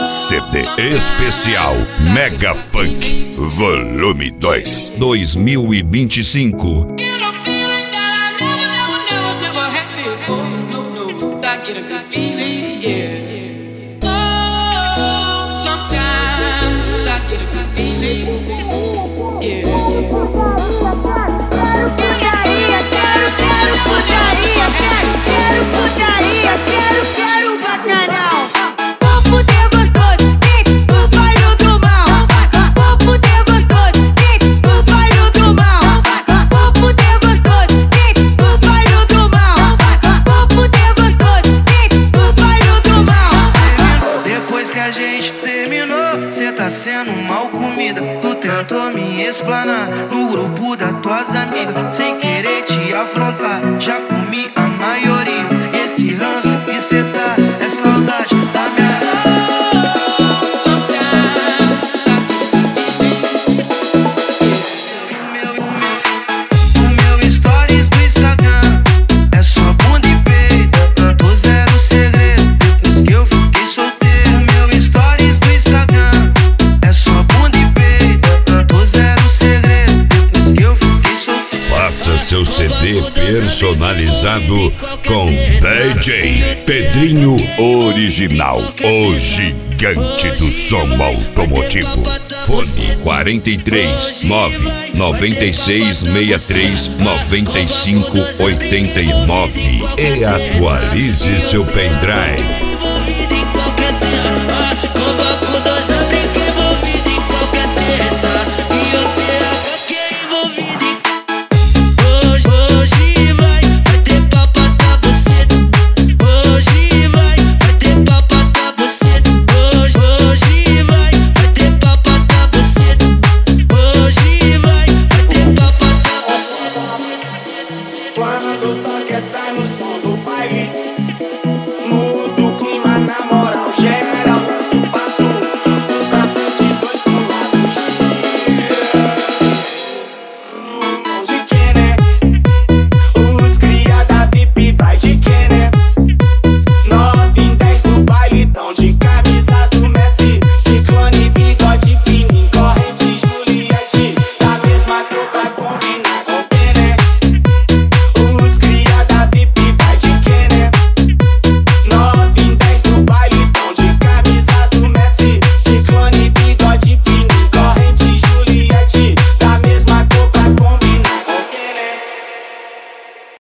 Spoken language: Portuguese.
CD especial Mega Funk Volume 2 2025. Cê tá sendo mal comida. Tu tentou me explanar no grupo das tuas amigas, sem querer te afrontar. Já comi a maioria. Esse ranço que cê tá é saudade da minha. Seu CD personalizado com DJ Pedrinho Original, o gigante do som automotivo. Fone 43 996 63 95 89 e atualize seu pendrive. Quando o toque tá no som do baile,